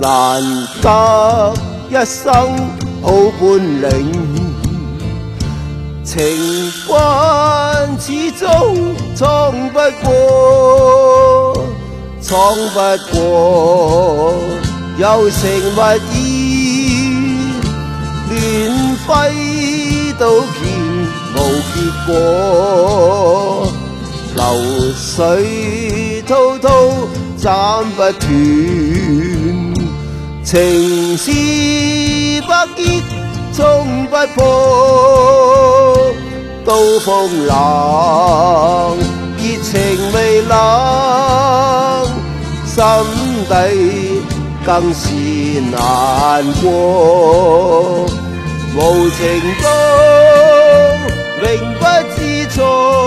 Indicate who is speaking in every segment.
Speaker 1: 難得一生好本領，情關始終闖不過，闖不過有情物意，亂揮刀劍無結果，流水滔滔斬不斷，情絲不結衝不破，刀鋒冷，熱情未冷，心底更是難過。無情中永不知錯，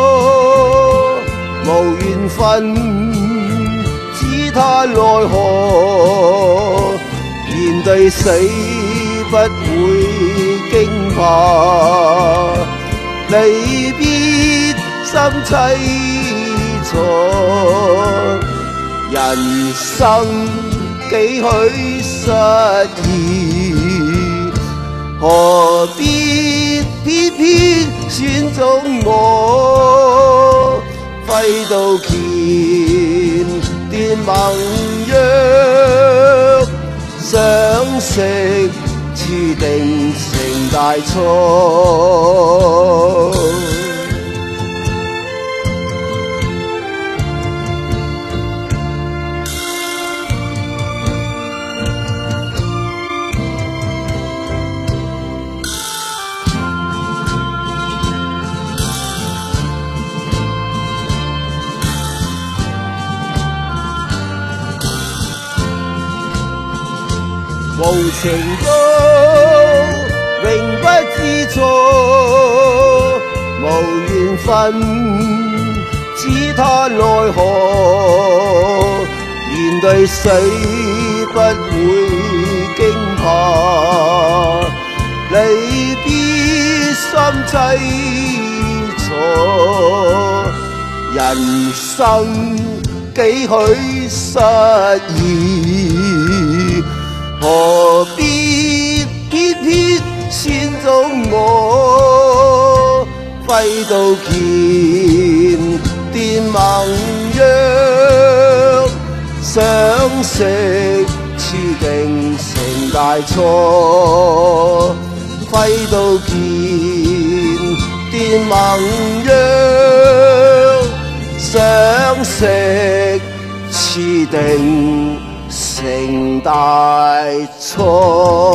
Speaker 1: 無緣分只嘆奈何，面對死不會驚怕，離別心凄楚，人生幾許失意，何必偏偏選中我，揮刀劍斷盟約，相識注定成大錯。無情中永不知錯，無緣分只嘆奈何，面對死不會驚怕，離別心凄楚，人生幾許失意，何必偏偏選中我，揮刀劍斷盟約，相識注定成大錯，揮刀劍斷盟約，相識注定成大錯。